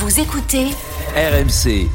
Vous écoutez RMC.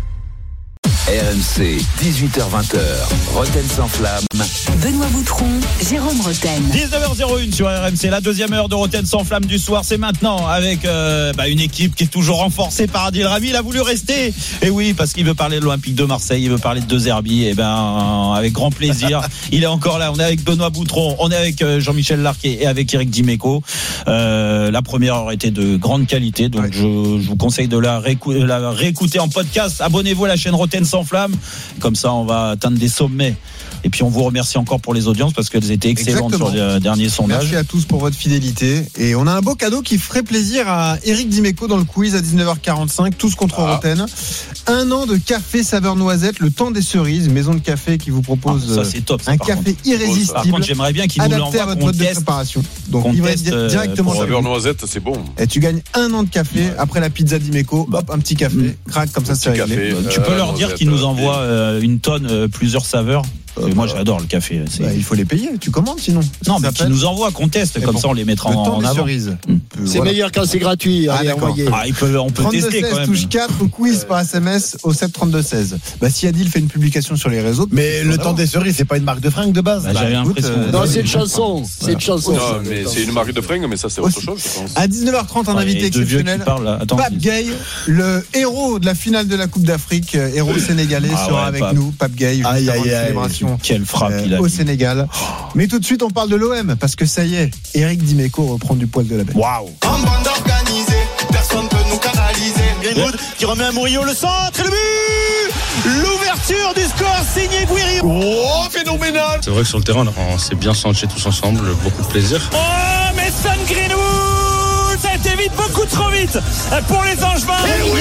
RMC, 18h-20h, Roten sans flamme. Benoît Boutron, Jérôme Roten. 19h01 sur RMC, la deuxième heure de Roten sans flamme du soir, c'est maintenant avec une équipe qui est toujours renforcée par Adil Rami. Il a voulu rester, et oui, parce qu'il veut parler de l'Olympique de Marseille, il veut parler de De Zerbi, et avec grand plaisir. Il est encore là, on est avec Benoît Boutron, on est avec Jean-Michel Larquet et avec Eric Dimeco. La première heure était de grande qualité, donc je vous conseille de la réécouter en podcast. Abonnez-vous à la chaîne Roten sans flamme, comme ça on va atteindre des sommets. Et puis on vous remercie encore pour les audiences parce qu'elles étaient excellentes. Exactement. Sur les derniers sondages. Merci à tous pour votre fidélité. Et on a un beau cadeau qui ferait plaisir à Eric Dimeco dans le quiz à 19h45, tous contre Roten. 1 an de café saveur noisette, le temps des cerises, maison de café qui vous propose ça, c'est top, un café irrésistible. Par contre, j'aimerais bien qu'il nous l'envoie, adapté à votre mode de préparation. Donc il va directement saveur noisette, c'est bon. Et tu gagnes 1 an de café après la pizza Dimeco. Hop, un petit café, crac, comme ça c'est réglé. Tu peux leur dire qu'ils nous envoient une tonne, plusieurs saveurs. Moi j'adore le café. Il faut les payer, tu commandes sinon. Non, mais tu nous envoies, qu'on teste, comme ça on les mettra en avant. C'est meilleur quand c'est gratuit. On peut tester quand même. Touche 4 au quiz par SMS au 732-16. Si Adil fait une publication sur les réseaux. Mais le temps des cerises, c'est pas une marque de fringues de base. J'avais l'impression. Non, c'est une chanson. Non, mais c'est une marque de fringues, mais ça c'est autre chose, je pense. À 19h30, un invité exceptionnel. Pape Gueye, le héros de la finale de la Coupe d'Afrique, héros sénégalais, sera avec nous. Pape Gueye, célébration. Quelle frappe il a au Sénégal. Mais tout de suite on parle de l'OM parce que ça y est, Eric Dimeco reprend du poil de la bête. Waouh. En bande organisée, personne peut nous canaliser. Greenwood qui remet à Murillo le centre et le but. L'ouverture du score signé Guiri. Oh, phénoménal. C'est vrai que sur le terrain on s'est bien sentis tous ensemble, beaucoup de plaisir. Oh, Mason Greenwood, ça a été vite, beaucoup trop vite pour les Angevins.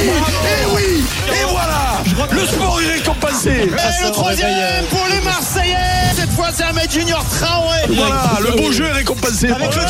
Et voilà. Le sport est récompensé. Et le troisième pour les Marseillais. Cette fois c'est Ahmed Junior Traoré. Voilà, le beau jeu est récompensé. Avec le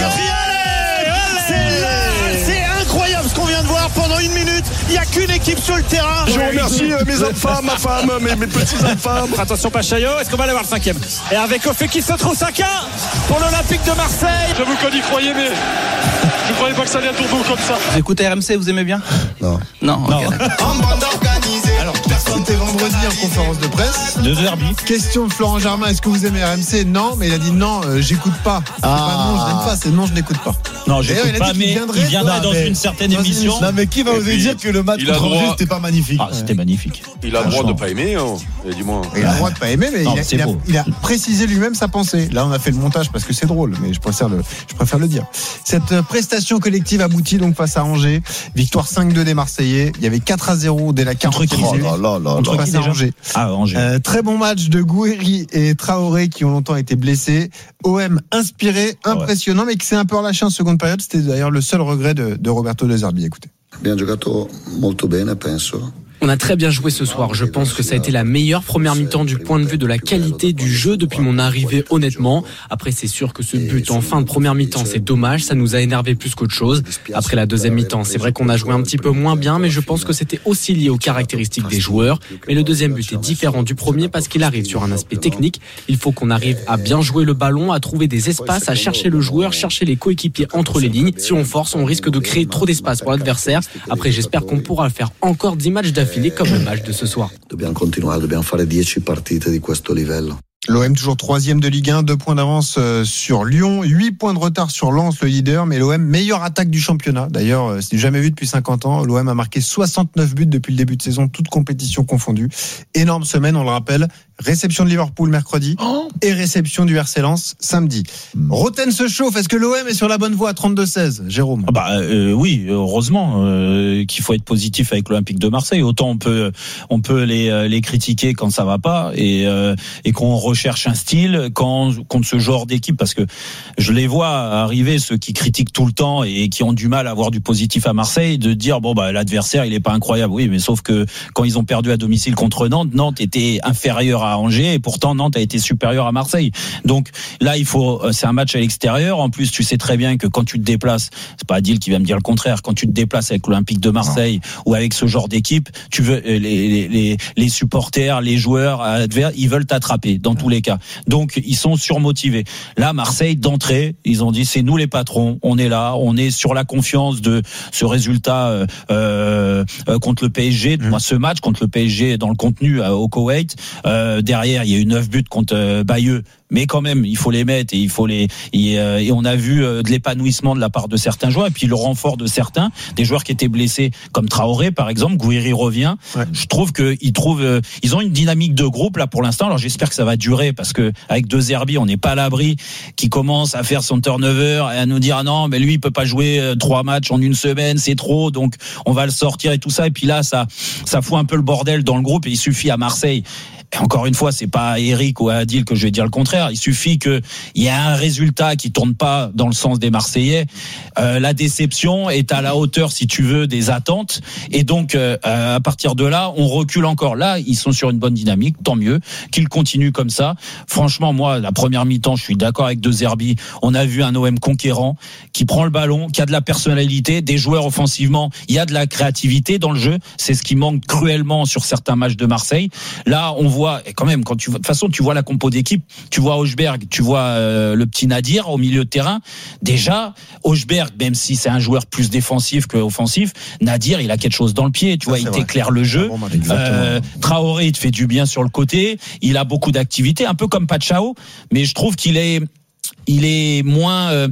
quatrième. C'est incroyable ce qu'on vient de voir pendant 1 minute. Il n'y a qu'une équipe sur le terrain. Je remercie mes enfants, ma femme, mes petits-enfants. Attention Pachayo, est-ce qu'on va aller voir le 5e? Et avec Ofeki Sotro-Saka pour l'Olympique de Marseille. J'avoue qu'on y croyait, mais je ne croyais pas que ça allait à tour d'eau comme ça. Vous écoutez RMC, vous aimez bien? Non. Okay. En bande organisée. Alors, c'était vendredi en conférence de presse. De Zerbi. Question de Florent Germain, est-ce que vous aimez RMC? Non, mais il a dit non, j'écoute pas. C'est pas non, je n'aime pas, c'est non, je n'écoute pas. Non, j'écoute pas, mais il viendrait dans une certaine émission. Non, mais qui va oser dire que le match contre Angers c'était pas magnifique? C'était magnifique. Il a le droit de pas aimer, dis-moi. Il a le droit de pas aimer, mais il a précisé lui-même sa pensée. Là, on a fait le montage parce que c'est drôle, mais je préfère le dire. Cette prestation collective aboutit donc face à Angers. Victoire 5-2 des Marseillais. Il y avait 4-0 dès la 40e minute. Face à Angers. Angers. Très bon match de Gouiri et Traoré qui ont longtemps été blessés. OM inspiré, impressionnant, mais qui s'est un peu relâché en seconde période. C'était d'ailleurs le seul regret de Roberto De Zerbi. Écoutez. Abbiamo giocato molto bene, penso. On a très bien joué ce soir. Je pense que ça a été la meilleure première mi-temps du point de vue de la qualité du jeu depuis mon arrivée, honnêtement. Après, c'est sûr que ce but en fin de première mi-temps, c'est dommage. Ça nous a énervé plus qu'autre chose. Après la deuxième mi-temps, c'est vrai qu'on a joué un petit peu moins bien, mais je pense que c'était aussi lié aux caractéristiques des joueurs. Mais le deuxième but est différent du premier parce qu'il arrive sur un aspect technique. Il faut qu'on arrive à bien jouer le ballon, à trouver des espaces, à chercher le joueur, chercher les coéquipiers entre les lignes. Si on force, on risque de créer trop d'espace pour l'adversaire. Après, j'espère qu'on pourra faire encore 10 matchs d'affilée comme le match de ce soir. Dobbiamo continuare, dobbiamo fare 10 partite di questo livello. L'OM toujours 3e de Ligue 1, 2 points d'avance sur Lyon, 8 points de retard sur Lens, le leader, mais l'OM meilleure attaque du championnat. D'ailleurs, c'est jamais vu depuis 50 ans. L'OM a marqué 69 buts depuis le début de saison, toutes compétitions confondues. Énorme semaine, on le rappelle. Réception de Liverpool mercredi et réception du RC Lens samedi. Roten se chauffe. Est-ce que l'OM est sur la bonne voie à 32-16, Jérôme? Oui, heureusement qu'il faut être positif avec l'Olympique de Marseille. Autant on peut les critiquer quand ça va pas et qu'on recherche un style contre ce genre d'équipe, parce que je les vois arriver, ceux qui critiquent tout le temps et qui ont du mal à avoir du positif à Marseille, de dire l'adversaire il est pas incroyable. Oui, mais sauf que quand ils ont perdu à domicile contre Nantes était inférieur supérieur à Angers et pourtant Nantes a été supérieur à Marseille. Donc là, c'est un match à l'extérieur. En plus, tu sais très bien que quand tu te déplaces, c'est pas Adil qui va me dire le contraire, quand tu te déplaces avec l'Olympique de Marseille ou avec ce genre d'équipe, tu veux les supporters, les joueurs adverses, ils veulent t'attraper dans tous les cas. Donc ils sont surmotivés. Là, Marseille d'entrée, ils ont dit c'est nous les patrons, on est là, on est sur la confiance de ce résultat contre le PSG. Moi, ce match contre le PSG dans le contenu au Koweït, derrière il y a eu 9 buts contre Bayeux. Mais quand même, il faut les mettre et et on a vu de l'épanouissement de la part de certains joueurs et puis le renfort de certains, des joueurs qui étaient blessés comme Traoré par exemple. Gouiri revient. Ouais. Je trouve ils ont une dynamique de groupe là pour l'instant. Alors j'espère que ça va durer parce que avec De Zerbi, on n'est pas à l'abri qui commence à faire son turnover et à nous dire ah non mais lui il peut pas jouer 3 matchs en une semaine, c'est trop, donc on va le sortir et tout ça. Et puis là ça fout un peu le bordel dans le groupe et il suffit à Marseille. Et encore une fois, c'est pas à Eric ou à Adil que je vais dire le contraire. Il suffit qu'il y ait un résultat qui tourne pas dans le sens des Marseillais. La déception est à la hauteur, si tu veux, des attentes. Et donc, à partir de là, on recule encore. Là, ils sont sur une bonne dynamique. Tant mieux qu'ils continuent comme ça. Franchement, moi, la première mi-temps, je suis d'accord avec De Zerbi. On a vu un OM conquérant qui prend le ballon, qui a de la personnalité, des joueurs offensivement. Il y a de la créativité dans le jeu. C'est ce qui manque cruellement sur certains matchs de Marseille. Là, on voit et quand même, de toute façon, tu vois la compo d'équipe, tu vois Hochberg, tu vois le petit Nadir au milieu de terrain. Déjà, Hochberg, même si c'est un joueur plus défensif que offensif, Nadir, il a quelque chose dans le pied, tu vois, il t'éclaire le jeu. Traoré, il te fait du bien sur le côté. Il a beaucoup d'activité, un peu comme Pachao, mais je trouve qu'il est moins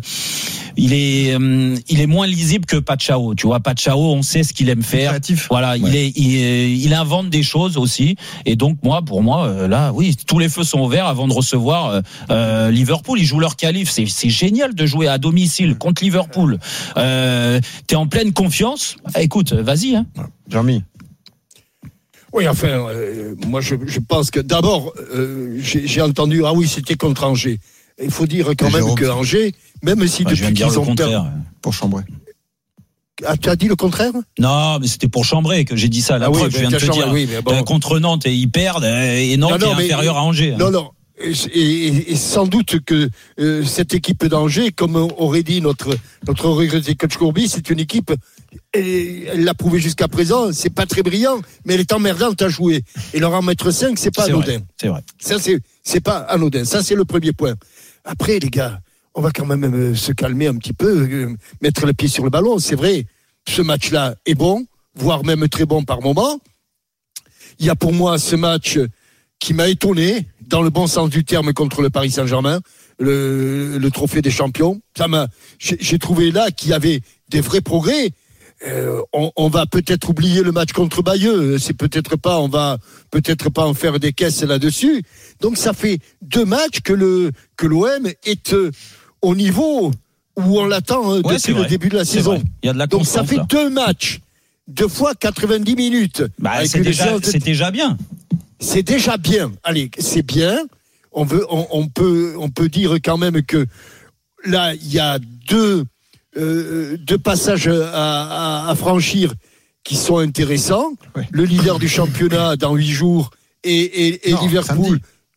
lisible que Pachao. Tu vois, Pachao, on sait ce qu'il aime faire. Voilà, ouais. Il invente des choses aussi. Et donc pour moi, là, oui, tous les feux sont ouverts avant de recevoir Liverpool. Ils jouent leur qualif. C'est génial de jouer à domicile contre Liverpool. T'es en pleine confiance. Écoute, vas-y. Hein. Jean-Mi. Oui, enfin, moi, je pense que d'abord, j'ai entendu, ah oui, c'était contre Angers. Il faut dire quand même que Angers, même si depuis qu'ils ont perdu pour Chambray. Ah, tu as dit le contraire ? Non, mais c'était pour Chambray que j'ai dit ça. La preuve, je viens de te dire. Oui, contre Nantes, et ils perdent, et Nantes est inférieur à Angers. Non. Et sans doute que cette équipe d'Angers, comme aurait dit notre regretté coach Courbis, c'est une équipe, elle l'a prouvé jusqu'à présent, c'est pas très brillant, mais elle est emmerdante à jouer. Et leur en mettre 5, c'est pas anodin. C'est vrai. Ça, c'est pas anodin. Ça, c'est le premier point. Après, les gars, on va quand même se calmer un petit peu, mettre le pied sur le ballon. C'est vrai, ce match-là est bon, voire même très bon par moment. Il y a pour moi ce match qui m'a étonné, dans le bon sens du terme, contre le Paris Saint-Germain, le trophée des champions. J'ai trouvé là qu'il y avait des vrais progrès. On va peut-être oublier le match contre Bayeux. On va peut-être pas en faire des caisses là-dessus. Donc ça fait 2 matchs que l'OM est au niveau où on l'attend depuis le début de la saison. Il y a de la donc ça fait 2 matchs, 2 fois 90 minutes. C'est déjà bien. C'est déjà bien. Allez, c'est bien. On peut dire quand même que là il y a deux passages à franchir qui sont intéressants. Ouais. Le leader du championnat dans 8 jours et Liverpool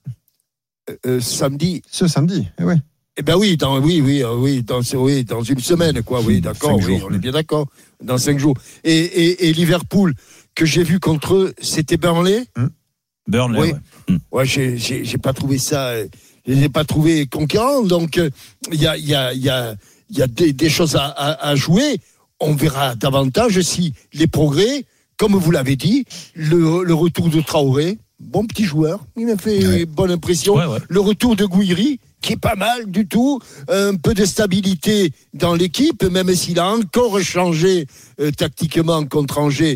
samedi. Ce samedi, oui. Eh ben oui, dans une semaine, quoi. Oui, d'accord, on est bien d'accord. Dans 5 jours. Et Liverpool que j'ai vu contre eux, c'était Burnley. Burnley. Oui. Ouais, j'ai pas trouvé ça. Je les ai pas trouvé conquérants. Donc il y a des choses à jouer. On verra davantage si les progrès, comme vous l'avez dit, le retour de Traoré, bon petit joueur, il m'a fait bonne impression. Ouais. Le retour de Gouiri, qui est pas mal du tout, un peu de stabilité dans l'équipe, même s'il a encore changé tactiquement contre Angers.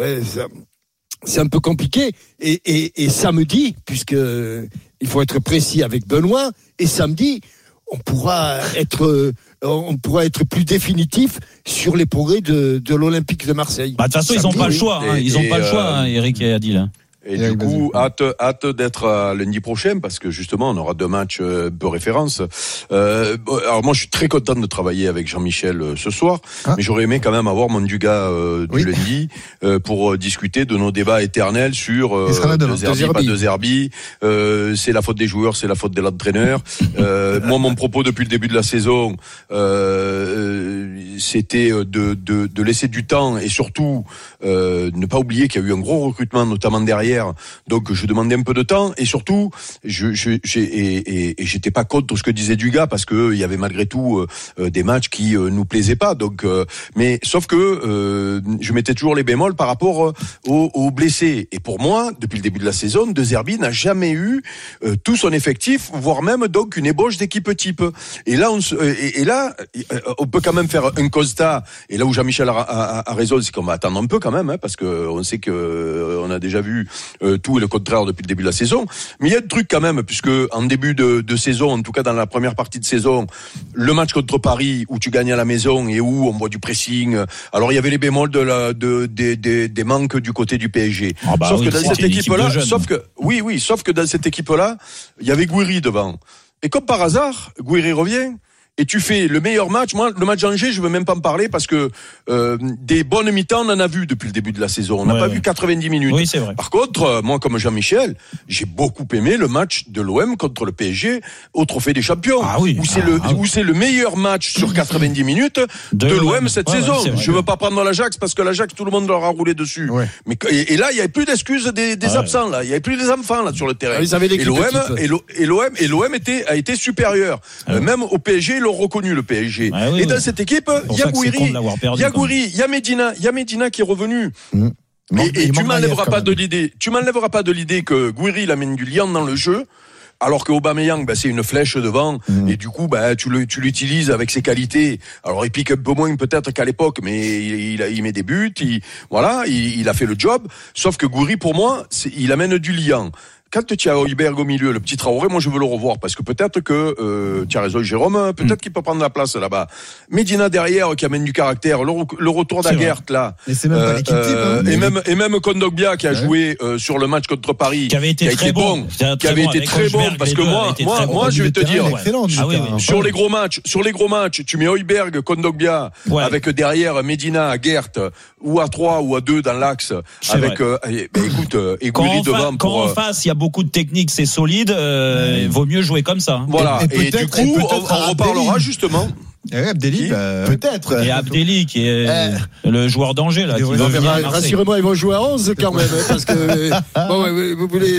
C'est un peu compliqué. Et samedi, puisque il faut être précis avec Benoît, et samedi, on pourra être plus définitif sur les progrès de l'Olympique de Marseille. De toute façon, ils n'ont pas le choix. Ils n'ont pas le choix, Eric et Adil. Et du coup, hâte d'être lundi prochain parce que justement, on aura 2 matchs peu référence. Alors moi, je suis très content de travailler avec Jean-Michel ce soir, mais j'aurais aimé quand même avoir mon Dugas du lundi pour discuter de nos débats éternels sur deux Zerbi, pas deux Zerbi. C'est la faute des joueurs, c'est la faute de l'entraîneur. Moi, mon propos depuis le début de la saison, c'était de laisser du temps et surtout ne pas oublier qu'il y a eu un gros recrutement, notamment derrière. Donc je demandais un peu de temps et surtout j'étais pas contre ce que disait Dugas parce que il y avait malgré tout des matchs qui nous plaisaient pas. Donc mais sauf que je mettais toujours les bémols par rapport aux blessés. Et pour moi, depuis le début de la saison, De Zerbi n'a jamais eu tout son effectif, voire même donc une ébauche d'équipe type. Et là on peut quand même faire un constat. Et là où Jean-Michel a raison, c'est qu'on va attendre un peu quand même, parce que on sait que on a déjà vu tout et le contraire depuis le début de la saison. Mais il y a des trucs quand même, puisque en début de saison, en tout cas dans la première partie de saison, le match contre Paris où tu gagnes à la maison et où on voit du pressing. Alors il y avait les bémols des manques du côté du PSG. Sauf que dans cette équipe-là, sauf que dans cette équipe-là, il y avait Gouiri devant. Et comme par hasard, Gouiri revient. Et tu fais le meilleur match. Moi, le match d'Angers, je veux même pas en parler parce que des bonnes mi-temps, on en a vu depuis le début de la saison. On n'a pas vu 90 minutes. Oui, c'est vrai. Par contre, moi, comme Jean-Michel, j'ai beaucoup aimé le match de l'OM contre le PSG au Trophée des Champions. Où c'est le meilleur match sur 90 minutes de l'OM cette saison. Je veux pas prendre l'Ajax parce que l'Ajax, tout le monde leur a roulé dessus. Ouais. Mais et là, il y avait plus d'excuses des absents là. Il y avait plus des enfants là sur le terrain. Ils avaient et l'OM a été supérieur. Même au PSG, l'ont reconnu le PSG. Dans cette équipe, il y a Gouiri, il y a Medina qui est revenu. Et tu m'enlèveras pas de l'idée que Gouiri il amène du lien dans le jeu. Alors que Aubameyang, c'est une flèche devant, et du coup, tu l'utilises avec ses qualités. Alors, il pique un peu moins peut-être qu'à l'époque, mais il met des buts, il a fait le job. Sauf que Gouiri, pour moi, il amène du lien. Quand tu as Højbjerg au milieu, le petit Traoré, moi je veux le revoir parce que peut-être que tu as raison Jérôme, peut-être qu'il peut prendre la place là-bas. Medina derrière qui amène du caractère, le retour d'Aguert là. Et c'est même pas l'équipe type, et même Kondogbia qui a joué sur le match contre Paris, qui avait été très bon parce que moi je vais te dire sur les gros matchs, tu mets Højbjerg, Kondogbia avec derrière Medina, Aguert ou à 3 ou à 2 dans l'axe avec écoute et Gouiri devant pour en face il y a beaucoup de techniques, c'est solide, vaut mieux jouer comme ça. Voilà, et du coup, on reparlera justement. Abdelli, peut-être. Et Abdelli, qui est le joueur d'Angers, là. Rassurez-moi, ils vont jouer à 11 quand même, parce que, vous voulez,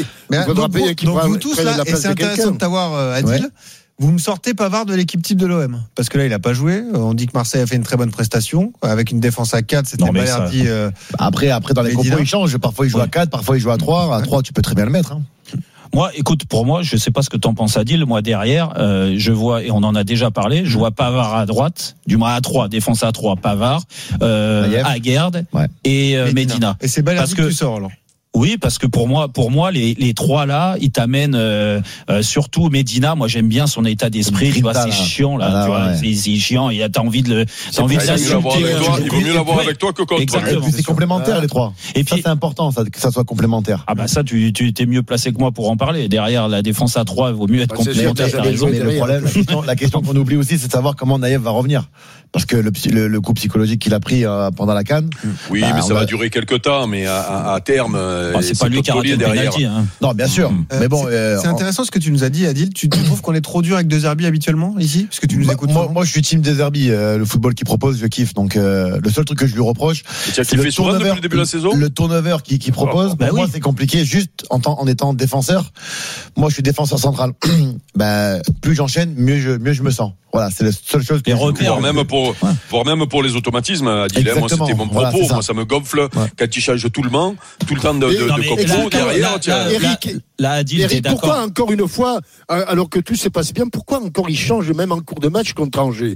donc vous tous là, et c'est intéressant de t'avoir, Adil. Vous me sortez Pavard de l'équipe type de l'OM parce que là il a pas joué. On dit que Marseille a fait une très bonne prestation avec une défense à 4. C'était Balerdi. Après dans les compos il change. Parfois il joue à 4, parfois il joue à 3. À 3 tu peux très bien le mettre. Moi, écoute, pour moi, je sais pas ce que t'en penses, Adil. Moi, derrière, je vois, et on en a déjà parlé, je vois Pavard à droite, du moins à 3, défense à 3, Pavard, Aguerd et Medina. Et c'est Balerdi que tu sors alors. Oui, parce que pour moi, les trois là, ils t'amènent surtout Medina. Moi, j'aime bien son état d'esprit. Tu vois, c'est chiant là. Tu vois, c'est chiant. Et t'as envie de l'insulter. Il vaut mieux l'avoir avec toi que contre. Exactement. Et puis c'est complémentaire les trois. Et puis ça c'est important, que ça soit complémentaire. Ah bah ça, tu t'es mieux placé que moi pour en parler. Derrière la défense à 3, il vaut mieux être complémentaire. Mais le problème, la question qu'on oublie aussi, c'est de savoir comment Naïef va revenir. Parce que le coup psychologique qu'il a pris pendant la CAN. Oui, mais ça va durer quelques temps, mais à terme. C'est pas lui qui a raté le penalty. Non, bien sûr. Mais bon, c'est intéressant ce que tu nous as dit, Adil. Tu trouves qu'on est trop dur avec De Zerbi habituellement ici, parce que tu nous écoutes. Moi, je suis team De Zerbi. Le football qu'il propose, je kiffe. Donc, le seul truc que je lui reproche, c'est le turnover depuis le début de la saison. Le turnover qu'il propose. Pour moi, c'est compliqué. Juste en étant défenseur. Moi, je suis défenseur central. Plus j'enchaîne, mieux je me sens. Voilà, c'est la seule chose que voire même pour les automatismes, Adil. Moi, c'était mon propos. Moi, ça me gonfle quand il change tout le temps de compo derrière. Eric, pourquoi encore une fois, alors que tout se passe bien, pourquoi encore il change même en cours de match contre Angers?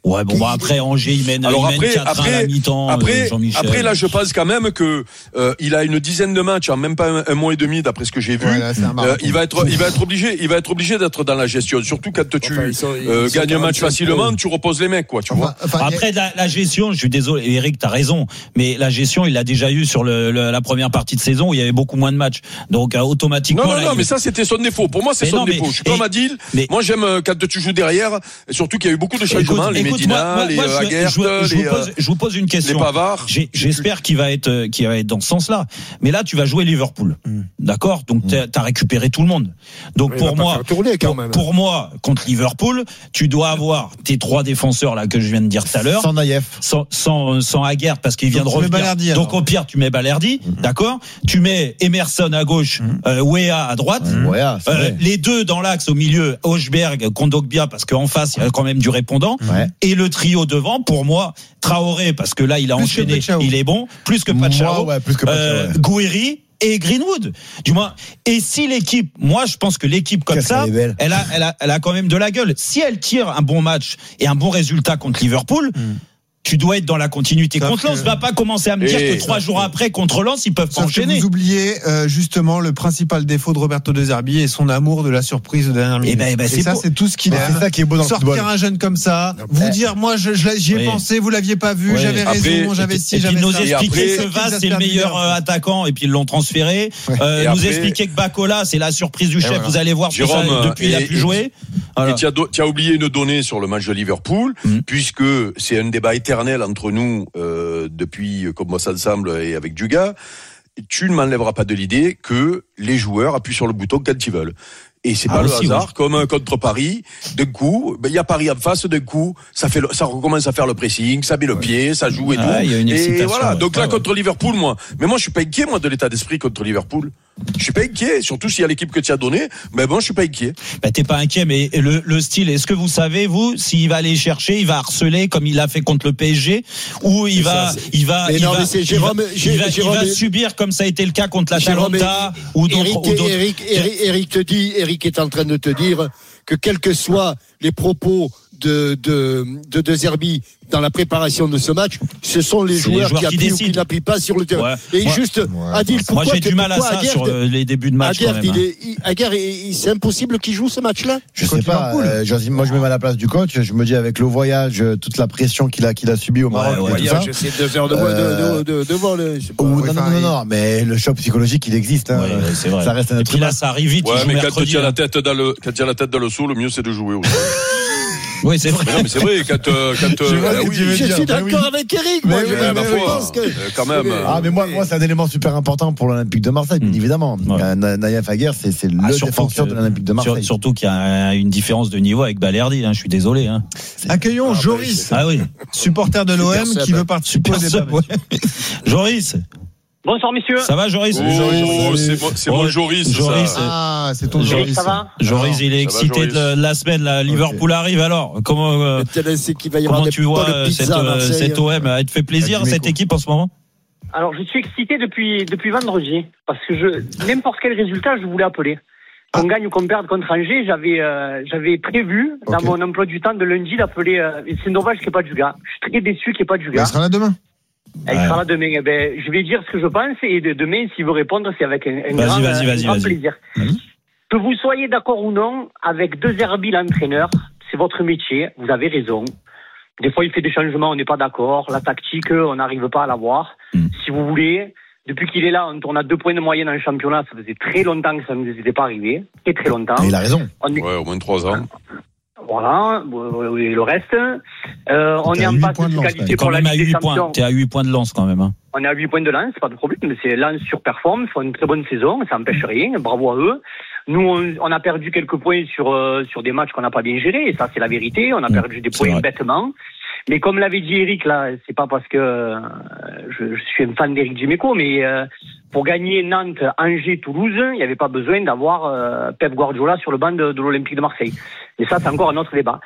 Ouais, bon, après, Angers, il mène 4 à la mi-temps. Après, là, je pense quand même que, il a une dizaine de matchs en même pas un mois et demi, d'après ce que j'ai vu. Ouais, là, il va être obligé d'être dans la gestion. Surtout quand tu gagnes un match facilement, tu reposes les mecs, quoi, tu vois. Après, la gestion, je suis désolé, Eric, t'as raison, mais la gestion, il l'a déjà eu sur la première partie de saison où il y avait beaucoup moins de matchs. Donc, automatiquement. Non, mais ça, c'était son défaut. Pour moi, c'est son défaut. Je suis comme Adil. Moi, j'aime quand tu joues derrière, et surtout qu'il y a eu beaucoup de changements, les Medina, les Aguert, je vous pose une question. Les Pavard. J'espère qu'il va être dans ce sens-là. Mais là, tu vas jouer Liverpool. D'accord? Donc, t'as récupéré tout le monde. Donc, pour moi, contre Liverpool, tu dois avoir tes 3 défenseurs, là, que je viens de dire tout à l'heure. Sans Naïef. Sans Aguert, parce qu'il vient de revenir. Donc, au pire, tu mets Balerdi. D'accord? Tu mets Emerson à gauche, Wea à droite. Les 2 dans l'axe au milieu, Hochberg, Kondogbia, parce qu'en face, il y a quand même du répondant. Et le trio devant, pour moi, Traoré, parce que là, il a enchaîné, il est bon, plus que Pachao, Gouiri et Greenwood. Du moins. Et si l'équipe, moi, je pense que l'équipe comme ça, elle a quand même de la gueule. Si elle tire un bon match et un bon résultat contre Liverpool, tu dois être dans la continuité. Contre Lens, va pas commencer à me dire que 3 jours après, contre Lens, ils peuvent pas enchaîner. Vous oubliez justement le principal défaut de Roberto De Zerbi et son amour de la surprise de dernière minute. Et ça, c'est tout ce qu'il aime. C'est ça qui est beau dans le football. Sortir un jeune comme ça, vous dire, moi, j'y ai pensé, vous l'aviez pas vu, j'avais raison, j'avais ci, j'avais ça. Nous expliquer que Vaz, c'est le meilleur attaquant, et puis ils l'ont transféré. Nous expliquer que Bacola, c'est la surprise du chef. Vous allez voir tout ça depuis il a pu jouer. Et tu as oublié une donnée sur le match de Liverpool, puisque c'est un débat éternel entre nous depuis qu'on bosse ensemble et avec Duga. Tu ne m'enlèveras pas de l'idée que les joueurs appuient sur le bouton quand ils veulent. Et c'est pas le hasard, comme contre Paris, d'un coup, il y a Paris en face, d'un coup, ça recommence à faire le pressing, ça met le pied, ça joue et tout. Et voilà. Donc là, contre Liverpool, mais moi, je suis pas inquiet, moi, de l'état d'esprit contre Liverpool. Je suis pas inquiet, surtout s'il y a l'équipe que tu as donnée, mais bon, je suis pas inquiet. T'es pas inquiet, mais le style, est-ce que vous savez, vous, s'il va aller chercher, il va harceler comme il l'a fait contre le PSG, ou il va subir comme ça a été le cas contre l'Atalanta, ou d'autres. Eric est en train de te dire que quels que soient les propos de Zerbi dans la préparation de ce match, ce sont les joueurs qui appuient ou qui n'appuient pas sur le terrain. Et Adil, pourquoi moi j'ai du mal à ça sur les débuts de match. Aguert, c'est impossible qu'il joue ce match-là. Je sais pas. Moi, je me mets à la place du coach. Je me dis avec le voyage, toute la pression qu'il a subi au Maroc. C'est 2 heures de vol. Non, mais le choc psychologique, il existe. C'est vrai. Ça reste un truc. Et puis là, ça arrive vite. Ouais, mais quand tu as la tête dans le seau, le mieux c'est de jouer aussi. Oui, c'est vrai. Mais non, mais c'est vrai, je suis d'accord avec Eric. Moi, je pense que quand même. Mais moi, c'est un élément super important pour l'Olympique de Marseille, bien évidemment. Naïef Aguer, c'est le défenseur de l'Olympique de Marseille. Surtout qu'il y a une différence de niveau avec Balerdi. Je suis désolé. Accueillons Joris, supporter de l'OM qui veut participer au débat. Joris. Bonsoir messieurs. Ça va Joris? C'est mon Joris. C'est ton Joris. Ça va? Joris, il est excité de la semaine. Là. Liverpool arrive alors. Comment tu vois cette OM? Elle te fait plaisir cette équipe en ce moment? Alors je suis excité depuis vendredi parce que n'importe quel résultat je voulais appeler. Qu'on gagne ou qu'on perde contre Angers, j'avais prévu dans mon emploi du temps de lundi d'appeler. C'est dommage qu'il n'y ait pas du gars. Je suis très déçu qu'il n'y ait pas du gars. Il sera là demain. Il sera là demain. Je vais dire ce que je pense et demain, s'il veut répondre, c'est avec un grand plaisir. Que vous soyez d'accord ou non avec De Zerbi, l'entraîneur, c'est votre métier, vous avez raison. Des fois, il fait des changements, on n'est pas d'accord. La tactique, on n'arrive pas à l'avoir. Si vous voulez, depuis qu'il est là, on a 2 points de moyenne en championnat. Ça faisait très longtemps que ça ne nous était pas arrivé. Très longtemps. Et il a raison. Ouais, au moins 3 ans. Voilà, et le reste. On est en passe de qualité pour la Ligue des Champions. T'es à 8 points de Lens quand même. On est à 8 points de Lens, pas de problème. Mais c'est Lens surperforme, font une très bonne saison, ça n'empêche rien. Bravo à eux. Nous, on a perdu quelques points sur des matchs qu'on n'a pas bien gérés, et ça, c'est la vérité. On a perdu des points bêtement. Mais comme l'avait dit Eric, là, c'est pas parce que je suis un fan d'Eric Dimeco, mais pour gagner Nantes, Angers, Toulouse, il n'y avait pas besoin d'avoir Pep Guardiola sur le banc de l'Olympique de Marseille. Et ça, c'est encore un autre débat.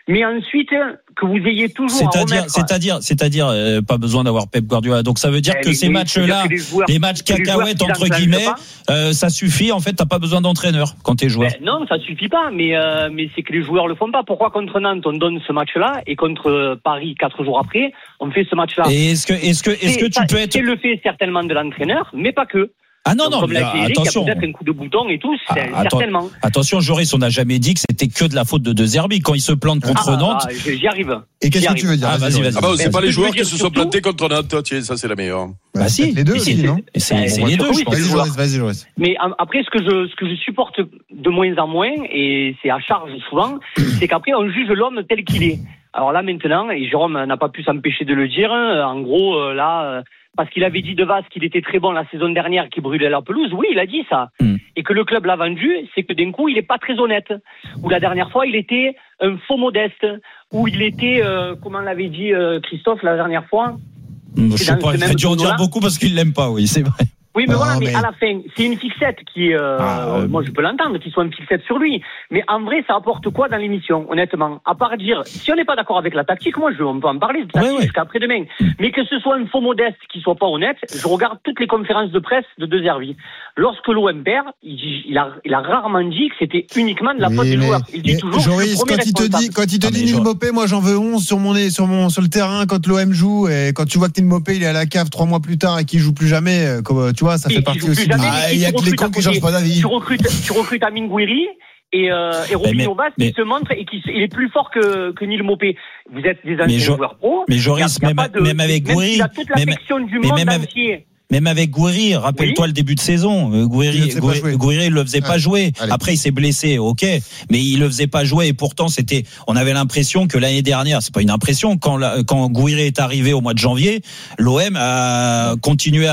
Mais ensuite, que vous ayez toujours c'est-à-dire, pas besoin d'avoir Pep Guardiola. Donc ça veut dire que ces matchs-là, les matchs cacahuètes entre guillemets, ça suffit. En fait, t'as pas besoin d'entraîneur quand t'es joueur. Non, ça suffit pas. Mais c'est que les joueurs le font pas. Pourquoi contre Nantes on donne ce match-là et contre Paris 4 jours après on fait ce match-là? Et est-ce que tu peux être? C'est le fait certainement de l'entraîneur, mais pas que. Ah non, comme l'a dit Eric, attention. il y a peut-être un coup de bouton et tout, certainement. Attention, Joris, on n'a jamais dit que c'était que de la faute de De Zerbi quand il se plante contre Nantes. J'y arrive. Et qu'est-ce que tu veux dire? Vas-y. C'est pas les joueurs qui se sont plantés contre Nantes, tiens, ça c'est la meilleure. Bah si, les deux aussi, non? C'est les deux, je pense. Vas-y, Joris. Mais après, ce que je supporte de moins en moins, et c'est à charge souvent, c'est qu'après on juge l'homme tel qu'il est. Alors là maintenant, et Jérôme n'a pas pu s'empêcher de le dire, en gros là, parce qu'il avait dit de Vaz qu'il était très bon la saison dernière, qu'il brûlait la pelouse, oui, il a dit ça. Et que le club l'a vendu, c'est que d'un coup, il est pas très honnête. Ou la dernière fois, il était un faux modeste. Ou il était, comment l'avait dit Christophe la dernière fois? Je sais pas, il a dû en dire beaucoup parce qu'il l'aime pas, oui, c'est vrai. Oui, mais voilà, mais à la fin, c'est une fixette qui, moi je peux l'entendre, qu'il soit une fixette sur lui. Mais en vrai, ça apporte quoi dans l'émission, honnêtement? À part dire, si on n'est pas d'accord avec la tactique, moi on peut en parler de tactique jusqu'à après-demain. Mais que ce soit un faux modeste qui soit pas honnête, je regarde toutes les conférences de presse de De Zerbi. Lorsque l'OM perd, il a rarement dit que c'était uniquement de la faute des joueurs. Il dit toujours Joris, quand il te dit Neil Mopé, moi j'en veux 11 sur le terrain quand l'OM joue, et quand tu vois que Neil Mopé il est à la cave 3 mois plus tard et qu'il joue plus jamais, comme tu vois, ça fait partie aussi. Il y a que les cons qui changent pas d'avis. Tu recrutes Amine Gouiri et Robinho Bass qui se montre et qui il est plus fort que Neil Mopé. Vous êtes des anciens joueurs pro. Mais Joris, même avec Gouiri, il a toute l'affection du monde entier. Même avec Gouiri, rappelle-toi le début de saison. Gouiri, il le faisait pas jouer. Allez. Après, il s'est blessé, ok, mais il le faisait pas jouer. Et pourtant, on avait l'impression que l'année dernière, c'est pas une impression, quand Gouiri est arrivé au mois de janvier, l'OM a continué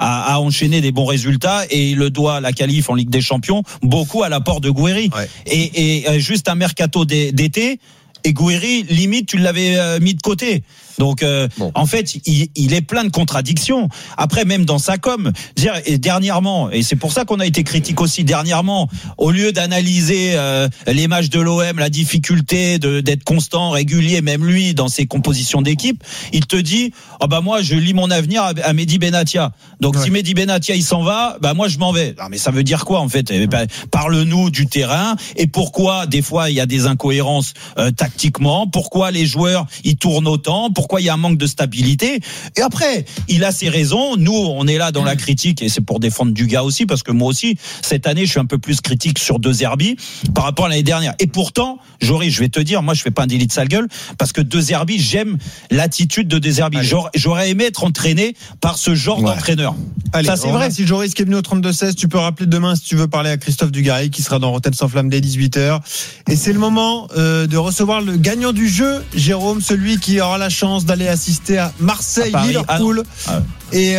à enchaîner des bons résultats et il le doit la qualif en Ligue des Champions beaucoup à l'apport de Gouiri. Ouais. Et juste un mercato d'été. Et Gouiri, limite, tu l'avais mis de côté. Donc, en fait, il est plein de contradictions. Après, même dans sa com, et dernièrement, et c'est pour ça qu'on a été critique aussi dernièrement, au lieu d'analyser les matchs de l'OM, la difficulté d'être constant, régulier, même lui, dans ses compositions d'équipe, il te dit, moi, je lis mon avenir à Mehdi Benatia. Donc, si Mehdi Benatia, il s'en va, moi, je m'en vais. Non, mais ça veut dire quoi, en fait? Parle-nous du terrain et pourquoi, des fois, il y a des incohérences tactiquement, pourquoi les joueurs, ils tournent autant, pourquoi il y a un manque de stabilité. Et après, il a ses raisons. Nous, on est là dans la critique et c'est pour défendre Dugas aussi, parce que moi aussi, cette année, je suis un peu plus critique sur De Zerbi par rapport à l'année dernière. Et pourtant, Joris, je vais te dire, moi, je fais pas un délit de sale gueule parce que De Zerbi, j'aime l'attitude de De Zerbi. J'aurais aimé être entraîné par ce genre d'entraîneur. Allez, ça, c'est vrai. Si Joris qui est venu au 32-16, tu peux rappeler demain si tu veux parler à Christophe Dugaray qui sera dans Rotten sans flamme dès 18h. Et c'est le moment de recevoir le gagnant du jeu, Jérôme, celui qui aura la chance d'aller assister à Marseille-Liverpool. Et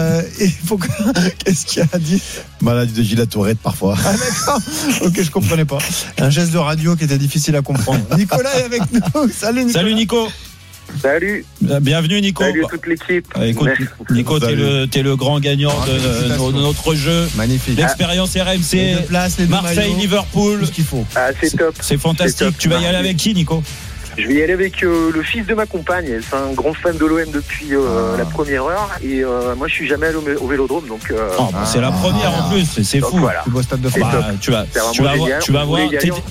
faut que... Qu'est-ce qu'il a dit? Maladie de Gilles Tourette parfois. Ah d'accord. Ok, je comprenais pas. Un geste de radio qui était difficile à comprendre. Nicolas est avec nous. Salut Nicolas. Salut Nico. Salut. Bienvenue Nico. Salut toute l'équipe. Écoute, Nico, t'es le grand gagnant de notre jeu. Magnifique. L'expérience RMC. Marseille, Liverpool. Tout ce qu'il faut. Ah, c'est top. C'est fantastique. C'est top. Tu vas y aller avec qui, Nico? Je vais y aller avec le fils de ma compagne. C'est un grand fan de l'OM depuis la première heure. Et moi, je suis jamais allé au Vélodrome. Donc, c'est la première en plus. C'est fou. Voilà. Beau stade de France. Tu vas voir.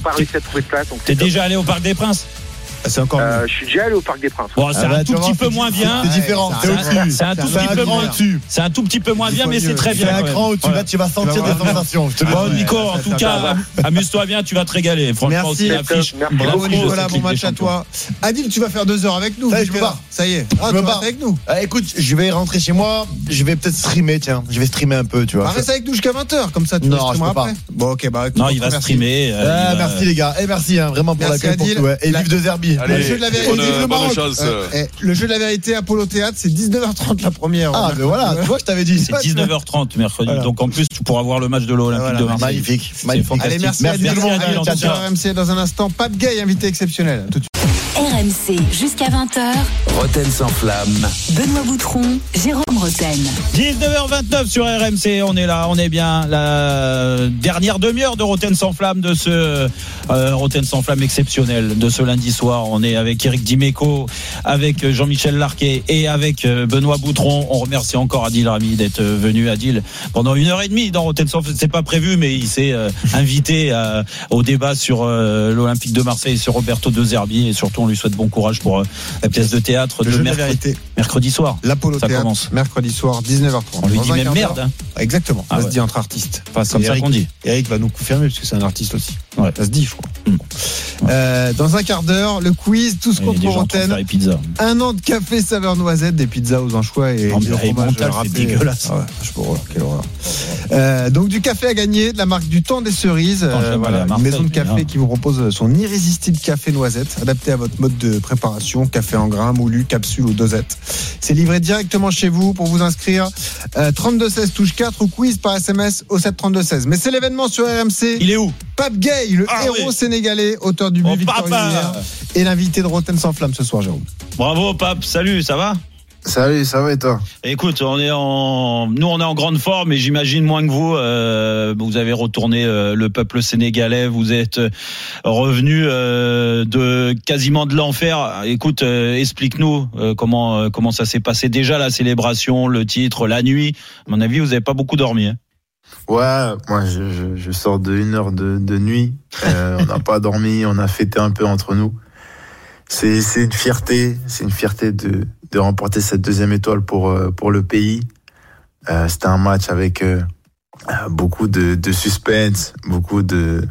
T'es déjà allé au Parc des Princes? C'est encore mieux. Je suis déjà allé au Parc des Princes. Bon, c'est un tout petit peu moins bien. C'est différent. C'est un tout petit peu moins dessus. C'est un tout petit peu moins bien, mais c'est très bien. C'est un cran au-dessus. Là, tu vas sentir des sensations. Bon, Nico, en tout cas, amuse-toi bien, tu vas te régaler. Franchement, c'est l'affiche. Bravo Nicolas, bon match à toi. Adil, tu vas faire 2 heures avec nous. Ça y est. Tu vas avec nous. Écoute, je vais rentrer chez moi. Je vais peut-être streamer. Tiens, je vais streamer un peu, tu vois. Reste avec nous jusqu'à 20h, comme ça tu streameras après. Bon, ok, non, il va streamer. Merci les gars. Et merci vraiment pour l'accueil. Et vive De Zerbi. Le jeu de la vérité à Polo Théâtre, c'est 19h30 la première. Ah, mais voilà, tu vois, je t'avais dit. C'est 19h30 mercredi. Donc en plus, tu pourras voir le match de l'Olympique de Marseille. Magnifique. Allez, merci à tout le monde. RMC dans un instant. Pape Gay, invité exceptionnel. Tout de suite. RMC jusqu'à 20h. Roten sans flamme. Benoît Boutron, Jérôme Roten. 19h29 sur RMC, on est là, on est bien. La dernière demi-heure de Roten sans flamme, de ce Roten sans flamme exceptionnel de ce lundi soir. On est avec Eric Dimeco, avec Jean-Michel Larquet et avec Benoît Boutron. On remercie encore Adil Rami d'être venu. Adil, pendant 1h30 dans Roten sans flamme, c'est pas prévu, mais il s'est invité au débat sur l'Olympique de Marseille, sur Roberto De Zerbi, et surtout on lui souhaite bon courage pour la pièce de théâtre de mercredi soir. L'Apollo ça Théâtre, commence mercredi soir 19h30. On lui dit même merde, hein. Exactement, ça se dit entre artistes. Enfin, c'est comme ça qu'on dit. Eric va nous confirmer parce que c'est un artiste aussi. Ouais. Ça se dit, je crois. Dans un quart d'heure, le quiz tous contre Roten. Un an de café saveur noisette, des pizzas aux anchois et du fromage râpé. C'est dégueulasse. Quelle horreur. Donc du café à gagner de la marque du Temps des Cerises, une maison de café qui vous propose son irrésistible café noisette adapté à votre mode de préparation, café en grains, moulu, capsule ou dosette. C'est livré directement chez vous. Pour vous inscrire 3216 touche 4 ou quiz par SMS au 73216. Mais c'est l'événement sur RMC. Il est où? Pape Gueye, le héros sénégalais, auteur du but victorieux hier, et l'invité de Roten sans flamme ce soir, Jérôme. Bravo Pape, salut, ça va? Salut, ça va et toi? Écoute, nous on est en grande forme, et j'imagine moins que vous. Vous avez retourné le peuple sénégalais, vous êtes revenu de quasiment de l'enfer. Écoute, explique-nous comment ça s'est passé déjà, la célébration, le titre, la nuit. À mon avis, vous n'avez pas beaucoup dormi. Hein. Ouais, moi je sors de 1 heure de nuit. On n'a pas dormi, on a fêté un peu entre nous. C'est une fierté de remporter cette 2e étoile pour le pays. C'était un match avec beaucoup de suspense, beaucoup de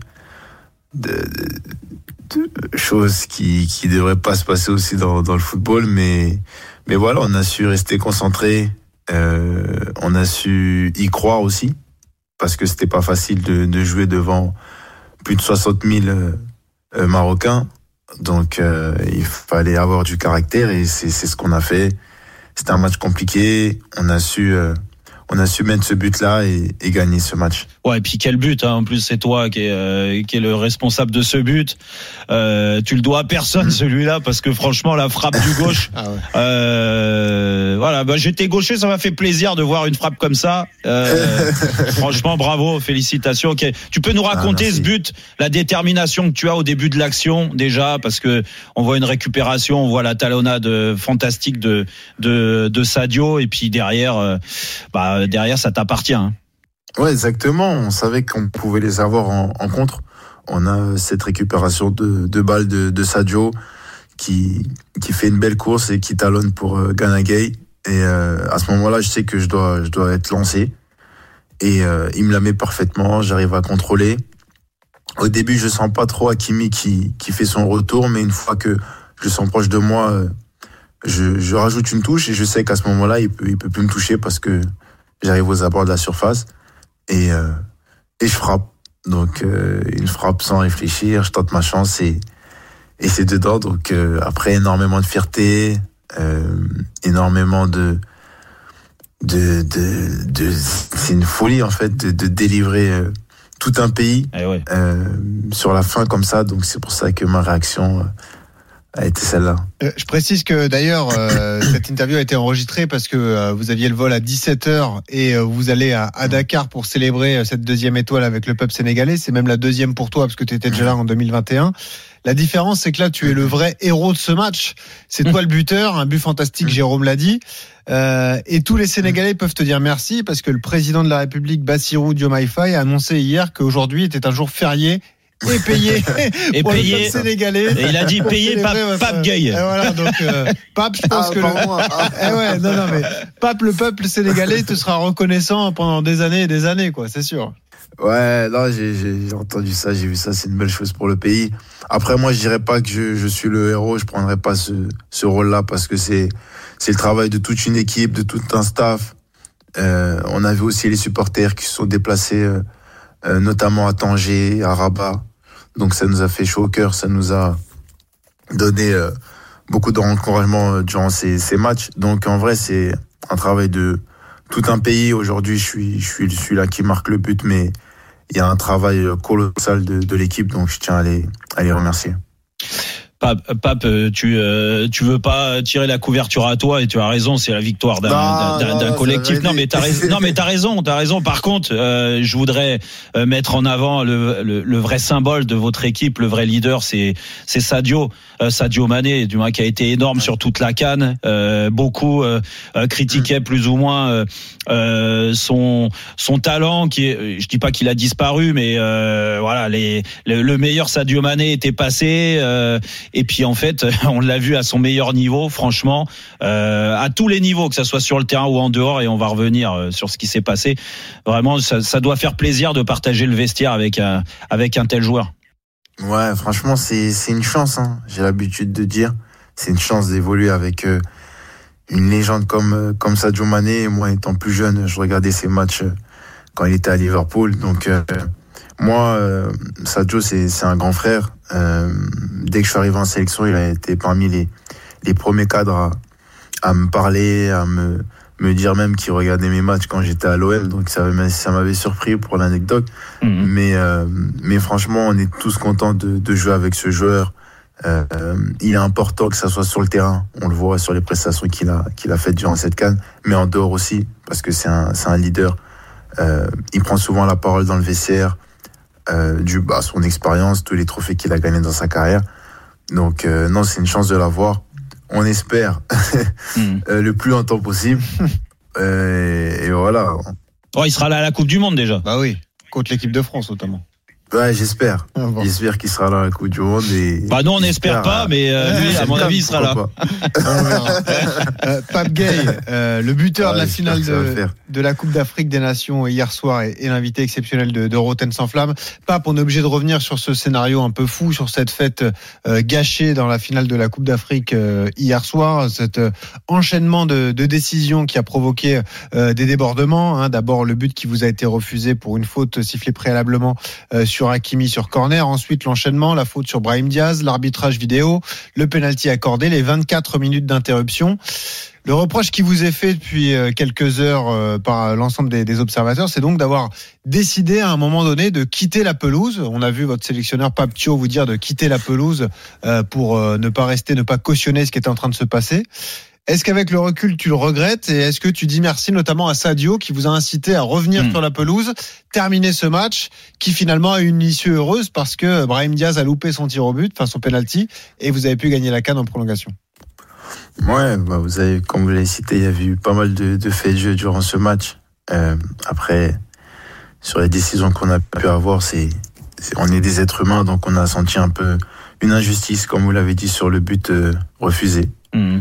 choses qui devraient pas se passer aussi dans le football, mais voilà, on a su rester concentré, on a su y croire aussi, parce que c'était pas facile de jouer devant plus de 60 000 Marocains. Donc il fallait avoir du caractère, et c'est ce qu'on a fait. C'était un match compliqué, on a su mettre ce but-là et gagner ce match. Ouais, et puis quel but, hein. En plus c'est toi qui est le responsable de ce but. Tu le dois à personne celui-là, parce que franchement la frappe du gauche. Voilà, j'étais gaucher, ça m'a fait plaisir de voir une frappe comme ça. Franchement bravo, félicitations. Okay. Tu peux nous raconter ce but, la détermination que tu as au début de l'action déjà, parce que on voit une récupération, on voit la talonnade fantastique de Sadio, et puis derrière ça t'appartient. Hein. Ouais, exactement. On savait qu'on pouvait les avoir en contre. On a cette récupération de balles de Sadio qui fait une belle course et qui talonne pour Gana Gueye. Et à ce moment-là, je sais que je dois être lancé. Et il me la met parfaitement. J'arrive à contrôler. Au début, je sens pas trop Hakimi qui fait son retour, mais une fois que je le sens proche de moi, je rajoute une touche, et je sais qu'à ce moment-là, il peut plus me toucher parce que j'arrive aux abords de la surface et je frappe. Donc une frappe sans réfléchir, je tente ma chance et c'est dedans. Donc après énormément de fierté, énormément de c'est une folie en fait de délivrer tout un pays sur la fin comme ça. Donc c'est pour ça que ma réaction a été celle-là. Je précise que d'ailleurs cette interview a été enregistrée parce que vous aviez le vol à 17h et vous allez à Dakar pour célébrer cette 2e étoile avec le peuple sénégalais. C'est même la 2e pour toi parce que tu étais déjà là en 2021. La différence, c'est que là, tu es le vrai héros de ce match. C'est toi le buteur, un but fantastique, Jérôme l'a dit. Et tous les Sénégalais peuvent te dire merci parce que le président de la République, Bassirou Diomaye Faye, a annoncé hier qu'aujourd'hui était un jour férié et payé pour le peuple sénégalais. Et il a dit payé Pape Gueye. Voilà, donc Pape, je pense que mais Pape, le peuple sénégalais te sera reconnaissant pendant des années et des années, quoi, c'est sûr. Ouais, non, j'ai entendu ça, j'ai vu ça, c'est une belle chose pour le pays. Après, moi, je dirais pas que je suis le héros, je prendrais pas ce rôle-là parce que c'est le travail de toute une équipe, de tout un staff. On a vu aussi les supporters qui se sont déplacés, notamment à Tanger, à Rabat. Donc ça nous a fait chaud au cœur, ça nous a donné beaucoup d'encouragement durant ces matchs. Donc en vrai, c'est un travail de tout un pays. Aujourd'hui, je suis celui-là qui marque le but, mais il y a un travail colossal de l'équipe, donc je tiens à les remercier. Pape, tu veux pas tirer la couverture à toi, et tu as raison, c'est la victoire d'un collectif. Non mais t'as raison. Par contre, je voudrais mettre en avant le vrai symbole de votre équipe, le vrai leader, c'est Sadio Mané, du moins, qui a été énorme sur toute la CAN. Beaucoup critiquaient plus ou moins son talent, je dis pas qu'il a disparu, mais voilà, le meilleur Sadio Mané était passé. Et puis en fait, on l'a vu à son meilleur niveau, franchement, à tous les niveaux, que ça soit sur le terrain ou en dehors. Et on va revenir sur ce qui s'est passé. Vraiment, ça doit faire plaisir de partager le vestiaire avec un tel joueur. Ouais, franchement, c'est une chance. Hein. J'ai l'habitude de dire, c'est une chance d'évoluer avec une légende comme Sadio Mané. Moi, étant plus jeune, je regardais ses matchs quand il était à Liverpool. Donc moi, Sadio, c'est un grand frère. Dès que je suis arrivé en sélection, il a été parmi les premiers cadres à me parler, à me dire même qu'il regardait mes matchs quand j'étais à l'OM. Donc ça m'avait surpris pour l'anecdote. Mais franchement, on est tous contents de jouer avec ce joueur. Il est important que ça soit sur le terrain. On le voit sur les prestations qu'il a faites durant cette CAN, mais en dehors aussi, parce que c'est un leader. Il prend souvent la parole dans le vestiaire. Dû à son expérience, tous les trophées qu'il a gagnés dans sa carrière. Donc non, c'est une chance de l'avoir. On espère le plus longtemps possible. Et voilà. Oh, il sera là à la Coupe du Monde déjà. Bah oui, contre l'équipe de France notamment. Ouais, j'espère. J'espère qu'il sera là à la Coupe du Monde. Bah non, on n'espère pas, mais lui, à mon avis, il sera là. Pape Gueye, le buteur de la finale de la Coupe d'Afrique des Nations hier soir, et l'invité exceptionnel de Roten sans flamme. Pape, on est obligé de revenir sur ce scénario un peu fou, sur cette fête gâchée dans la finale de la Coupe d'Afrique hier soir, cet enchaînement de décisions qui a provoqué des débordements. Hein. D'abord, le but qui vous a été refusé pour une faute sifflée préalablement sur Hakimi sur corner, ensuite l'enchaînement, la faute sur Brahim Diaz, l'arbitrage vidéo, le penalty accordé, les 24 minutes d'interruption. Le reproche qui vous est fait depuis quelques heures par l'ensemble des observateurs, c'est donc d'avoir décidé à un moment donné de quitter la pelouse. On a vu votre sélectionneur Pape Thio vous dire de quitter la pelouse pour ne pas cautionner ce qui était en train de se passer. Est-ce qu'avec le recul, tu le regrettes, et est-ce que tu dis merci notamment à Sadio qui vous a incité à revenir sur la pelouse, terminer ce match qui finalement a eu une issue heureuse parce que Brahim Diaz a loupé son tir au but, enfin son penalty, et vous avez pu gagner la CAN en prolongation? Ouais, comme vous l'avez cité, il y a eu pas mal de faits de jeu durant ce match. Après, sur les décisions qu'on a pu avoir, on est des êtres humains, donc on a senti un peu une injustice, comme vous l'avez dit, sur le but refusé.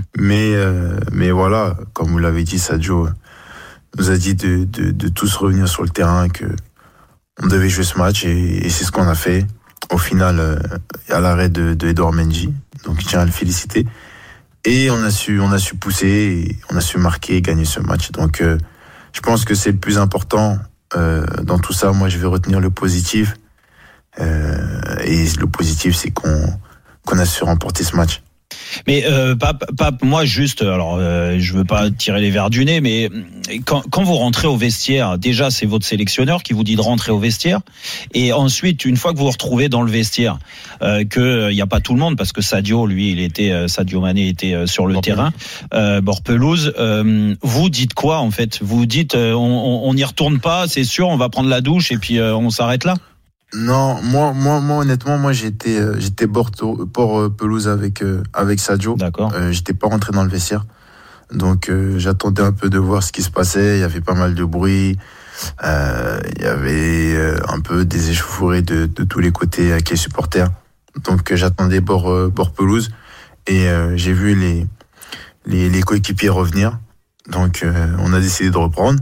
Mais voilà, comme vous l'avez dit, Sadio nous a dit de tous revenir sur le terrain, que on devait jouer ce match, et c'est ce qu'on a fait. Au final, à l'arrêt de Edouard Mendy, donc je tiens à le féliciter. Et on a su pousser, et on a su marquer et gagner ce match. Donc je pense que c'est le plus important dans tout ça. Moi, je vais retenir le positif. Et le positif, c'est qu'on a su remporter ce match. Mais Pape, moi juste, alors je veux pas tirer les verres du nez, mais quand vous rentrez au vestiaire, déjà c'est votre sélectionneur qui vous dit de rentrer au vestiaire, et ensuite une fois que vous vous retrouvez dans le vestiaire, que y a pas tout le monde, parce que Sadio Mané était sur le terrain, bord pelouse, vous dites quoi en fait? Vous dites on n'y retourne pas, c'est sûr, on va prendre la douche et puis on s'arrête là? Non, moi honnêtement, j'étais bord pelouse avec Sadio. D'accord. J'étais pas rentré dans le vestiaire, donc j'attendais un peu de voir ce qui se passait. Il y avait pas mal de bruit, il y avait un peu des échauffourées de tous les côtés avec les supporters. Donc j'attendais bord pelouse, et j'ai vu les coéquipiers revenir. Donc on a décidé de reprendre.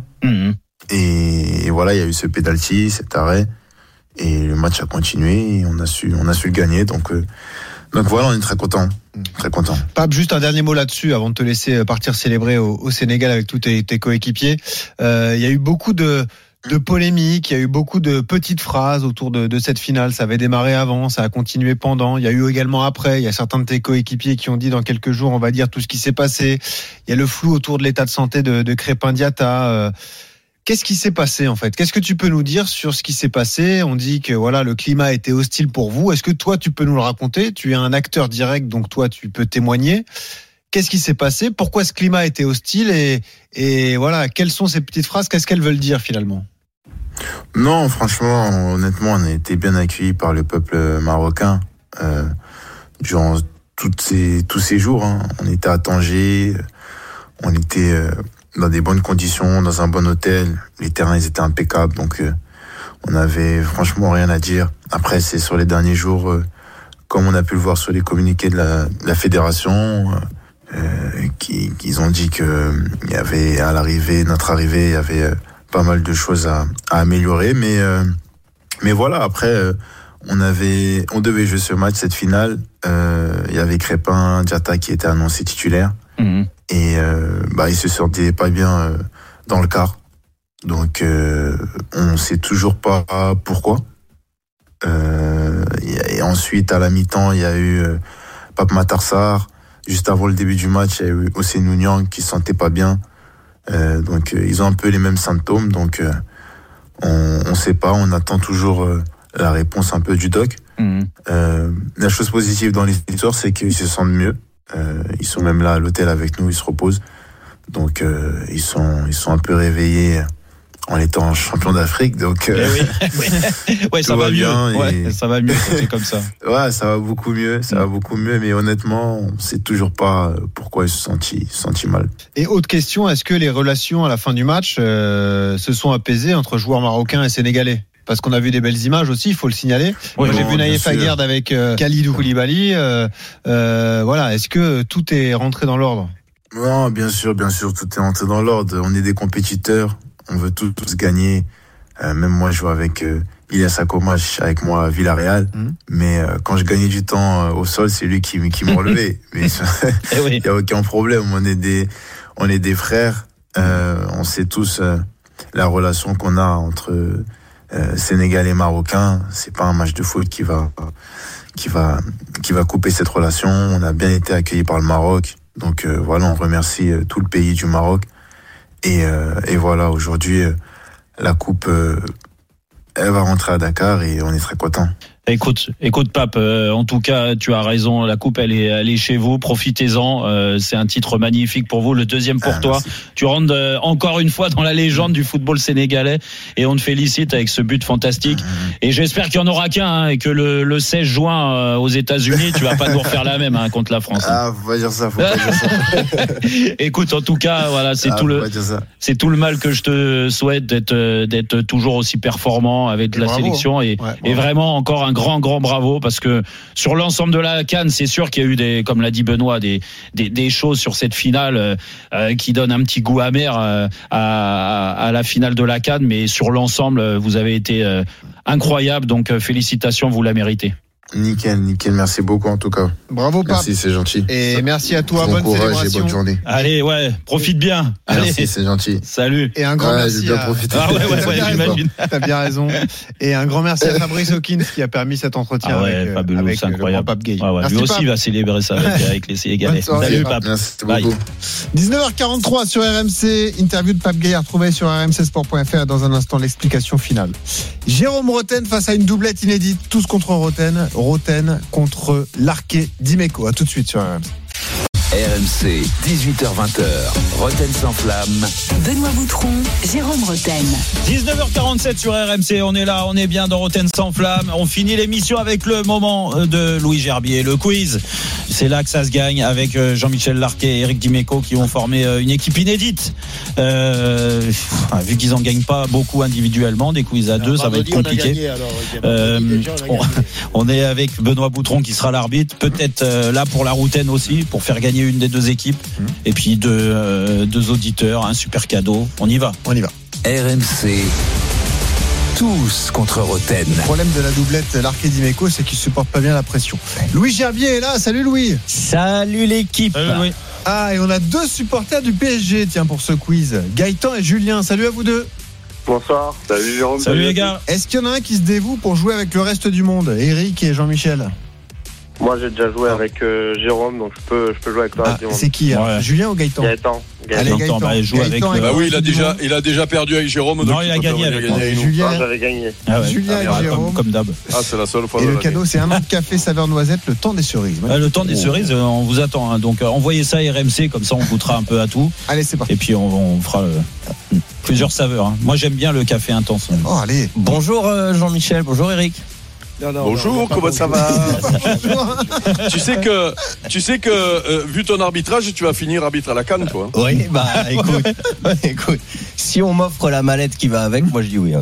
Et voilà, il y a eu ce penalty, cet arrêt. Et le match a continué, et on a su le gagner. Donc voilà, on est très content. Très content. Pape, juste un dernier mot là-dessus avant de te laisser partir célébrer au Sénégal avec tous tes coéquipiers. Il y a eu beaucoup de polémiques, il y a eu beaucoup de petites phrases autour de cette finale. Ça avait démarré avant, ça a continué pendant. Il y a eu également après. Il y a certains de tes coéquipiers qui ont dit dans quelques jours, on va dire tout ce qui s'est passé. Il y a le flou autour de l'état de santé de Crépin Diatta. Qu'est-ce qui s'est passé en fait ? Qu'est-ce que tu peux nous dire sur ce qui s'est passé ? On dit que voilà, le climat était hostile pour vous. Est-ce que toi tu peux nous le raconter ? Tu es un acteur direct, donc toi tu peux témoigner. Qu'est-ce qui s'est passé ? Pourquoi ce climat était hostile ? Et voilà, quelles sont ces petites phrases ? Qu'est-ce qu'elles veulent dire finalement ? Non, franchement, honnêtement, on a été bien accueillis par le peuple marocain durant tous ces jours. Hein. On était à Tanger, on était dans des bonnes conditions, dans un bon hôtel. Les terrains, ils étaient impeccables, donc on avait franchement rien à dire. Après, c'est sur les derniers jours, comme on a pu le voir sur les communiqués de la fédération, qu'ils ont dit que il y avait à notre arrivée, il y avait pas mal de choses à améliorer, mais voilà. Après, on devait jouer ce match, cette finale. Il y avait Crépin Diatta qui était annoncé titulaire. Et il se sentait pas bien dans le quart. Donc on sait toujours pas pourquoi. Et ensuite à la mi-temps, il y a eu Pape Matar Sarr. Juste avant le début du match, il y a eu Ousseynou Niang qui se sentait pas bien. Donc ils ont un peu les mêmes symptômes. Donc on sait pas, on attend toujours la réponse un peu du doc. La chose positive dans l'histoire, c'est qu'ils se sentent mieux. Ils sont même là à l'hôtel avec nous, ils se reposent. Donc ils sont un peu réveillés en étant champion d'Afrique. Donc ouais, ça va bien. Ouais, ça va mieux, c'est comme ça. Ouais, ça va beaucoup mieux, mais honnêtement, on sait toujours pas pourquoi ils se sont sentis mal. Et autre question, est-ce que les relations à la fin du match se sont apaisées entre joueurs marocains et sénégalais ? Parce qu'on a vu des belles images aussi, il faut le signaler. Oui, moi, j'ai vu Naïef Aguerd avec Khalidou Koulibaly. Voilà, est-ce que tout est rentré dans l'ordre ? Non, bien sûr, tout est rentré dans l'ordre. On est des compétiteurs, on veut tous gagner. Même moi, je joue avec Ilias Akomash, avec moi à Villarreal. Mais quand je gagnais du temps au sol, c'est lui qui me relevait. Mais il n'y a aucun problème. On est des frères. On sait tous la relation qu'on a entre Sénégal et Marocain. C'est pas un match de foot qui va couper cette relation. On a bien été accueillis par le Maroc. Donc voilà, on remercie tout le pays du Maroc. Et voilà, aujourd'hui, la coupe, elle va rentrer à Dakar et on est très contents. Écoute, Pape, en tout cas, tu as raison. La coupe, elle est chez vous. Profitez-en. C'est un titre magnifique pour vous. Le deuxième pour toi. Merci. Tu rentres encore une fois dans la légende du football sénégalais et on te félicite avec ce but fantastique. Et j'espère qu'il y en aura qu'un et que le 16 juin aux États-Unis, tu vas pas nous refaire la même contre la France. Ah, faut pas dire ça. Écoute, en tout cas, voilà, c'est tout le mal que je te souhaite d'être toujours aussi performant avec la sélection et vraiment encore un grand bravo parce que sur l'ensemble de la CAN, c'est sûr qu'il y a eu comme l'a dit Benoît, des choses sur cette finale qui donnent un petit goût amer à la finale de la CAN, mais sur l'ensemble, vous avez été incroyable, donc félicitations, vous la méritez. Nickel, merci beaucoup en tout cas. Bravo Pape. Merci, c'est gentil. Et merci à toi, bonne courage célébration. Et bonne journée. Allez, profite bien. Merci, allez. C'est gentil. Salut. Et un grand merci. J'ai bien profité. J'imagine. T'as bien raison. Et un grand merci à Fabrice Hawkins qui a permis cet entretien avec c'est incroyable. Pape Gueye. Lui aussi va célébrer ça avec les Sénégalais. Salut Pape. Merci beaucoup. 19h43 sur RMC, interview de Pape Gueye à retrouver sur rmcsport.fr. Dans un instant, l'explication finale. Jérôme Roten face à une doublette inédite, tous contre Roten contre Larquet Dimeco. À tout de suite sur RMC. RMC, 18h-20h, Roten sans flamme. Benoît Boutron, Jérôme Roten. 19h47 sur RMC, on est là, on est bien dans Roten sans flamme. On finit l'émission avec le moment de Louis Gerbier, le quiz. C'est là que ça se gagne avec Jean-Michel Larquet et Eric Dimeco qui ont formé une équipe inédite. Vu qu'ils n'en gagnent pas beaucoup individuellement, des quiz à deux, ça va être compliqué. On est avec Benoît Boutron qui sera l'arbitre, peut-être là pour la Routen aussi, pour faire gagner une des deux équipes. Et puis deux auditeurs, un super cadeau. On y va. RMC, tous contre Roten. Le problème de la doublette Larquet Dimeco, c'est qu'il supporte pas bien la pression. Louis Gerbier est là. Salut Louis. Salut l'équipe. Salut Louis. Et on a deux supporters du PSG, tiens, pour ce quiz. Gaëtan et Julien. Salut à vous deux. Bonsoir. Salut Jérôme. Salut les gars. Est-ce qu'il y en a un qui se dévoue pour jouer avec le reste du monde, Eric et Jean-Michel? Moi, j'ai déjà joué avec Jérôme, donc je peux jouer avec toi. C'est qui Julien ou Gaëtan? Gaëtan. Allez, Gaëtan. Bah, joue avec bah oui, il a déjà perdu avec Jérôme. Non, il a gagné avec moi. Julien, j'avais gagné. Julien et Jérôme. Comme d'hab. Ah, c'est la seule fois. Et le cadeau, c'est un an de café saveur noisette, le temps des cerises. Le temps des cerises, on vous attend. Hein. Donc, envoyez ça à RMC, comme ça, on goûtera un peu à tout. Allez, c'est parti. Et puis, on fera plusieurs saveurs. Hein. Moi, j'aime bien le café intense. Oh, allez. Bonjour Jean-Michel, bonjour Eric. Bonjour, comment ça va? Tu sais que vu ton arbitrage, tu vas finir arbitre à la CAN, toi. Oui, bah écoute, si on m'offre la mallette qui va avec, moi je dis oui. Hein.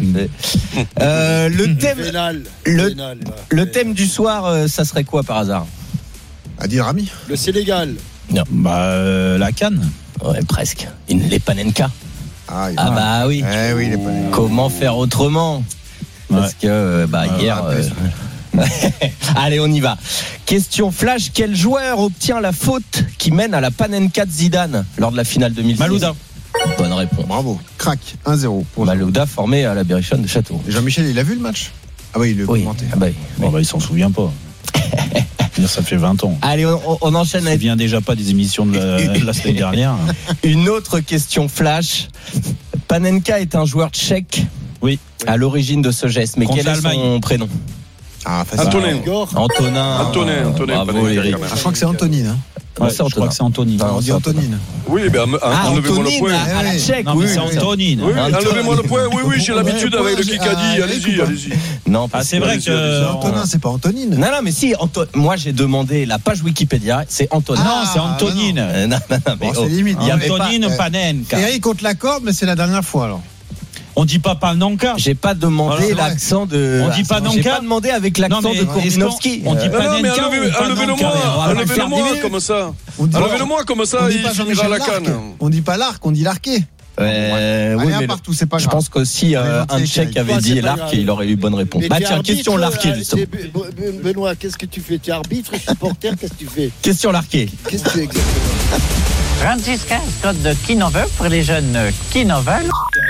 Le thème du soir, ça serait quoi par hasard? Adil Rami. Le Sénégal. Non. La CAN. Ouais, presque. Les Panenka. Ah bah oui. Oui, les Panenka. Comment faire autrement? Parce que hier. Allez, on y va. Question flash. Quel joueur obtient la faute qui mène à la Panenka de Zidane lors de la finale 2006? Malouda. Bonne réponse. Bravo. Crac. 1-0. Malouda formé à la Berrichonne de Château. Jean-Michel, il a vu le match? Ah oui, il le commenté. Ah bah, oui. Il s'en souvient pas. Ça fait 20 ans. Allez, on enchaîne. Il vient déjà pas des émissions de la semaine dernière. Une autre question flash. Panenka est un joueur tchèque. Oui. À l'origine de ce geste. Mais quel est son prénom? Antonin. Antonin. Bravo, Eric. Je crois que c'est Antonine. Hein. Ouais, je crois que c'est Antonine. On dit Antonine. Oui, enlevez-moi le point. À la tchèque, oui, c'est Antonine. Oui, enlevez-moi le point. Oui, j'ai l'habitude avec le Kikadi. Allez-y. Non, c'est vrai que Antonin, c'est pas Antonine. Non, mais si. Moi, j'ai demandé la page Wikipédia. C'est Antonin. Non, c'est Antonine. Non, mais c'est limite. Il y a Antonine Panenka. Eric, on te l'accorde, mais c'est la dernière fois alors. On dit pas Panenka. J'ai pas demandé l'accent de. On dit Panenka. J'ai pas demandé avec l'accent de Korbinovski. On dit Panenka. Enlevez-le-moi comme ça. Enlevez-le-moi comme ça. Il finira la canne. On dit pas l'arc, on dit l'arqué. Oui, mais partout, c'est pas grave. Je pense qu'aussi un Tchèque avait dit l'arc et il aurait eu bonne réponse. Bah tiens, question l'arqué justement. Benoît, qu'est-ce que tu fais? Tu es arbitre, supporter, qu'est-ce que tu fais? Question l'arqué. Qu'est-ce que tu fais exactement? 36-15, code de qui n'en veut pour les jeunes qui n'en veulent.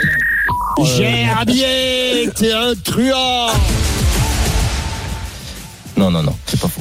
Gerbier, t'es un truand. Non, c'est pas faux.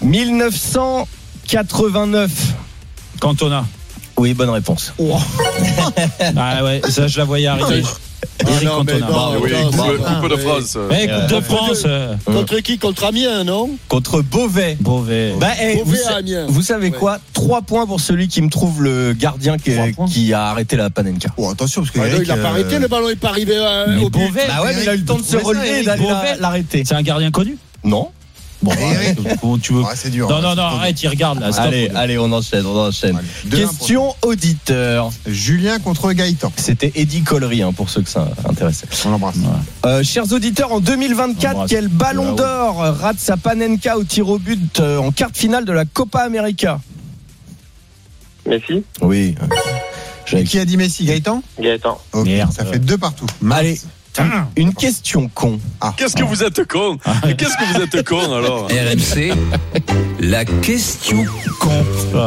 1989. Cantona. Oui, bonne réponse. Oh. Ah ouais, ça je la voyais arriver. Eric Cantona. Coupe de France. Coupe de France. Contre qui? Contre Amiens, non? Contre Beauvais. Beauvais à Amiens. Vous savez quoi? 3 points pour celui qui me trouve le gardien qui a arrêté la Panenka. Oh, attention, parce que il a pas arrêté, le ballon est pas arrivé au but. Beauvais, mais il a eu le temps de se relever et d'aller l'arrêter. C'est un gardien connu? Non. Bon, tu veux. C'est dur. Non, arrête, il regarde là. Allez, on enchaîne. Question auditeur. Julien contre Gaëtan. C'était Eddy Collery pour ceux que ça intéressait. On l'embrasse. Chers auditeurs, en 2024, quel ballon d'or rate sa Panenka au tir au but en quart de finale de la Copa América? Messi? Oui. Qui a dit Messi? Gaëtan? Gaëtan. Okay. Merde. Ça fait 2 partout. Allez. Une question con. Qu'est-ce que vous êtes con? Qu'est-ce que vous êtes con alors? RMC, la question con.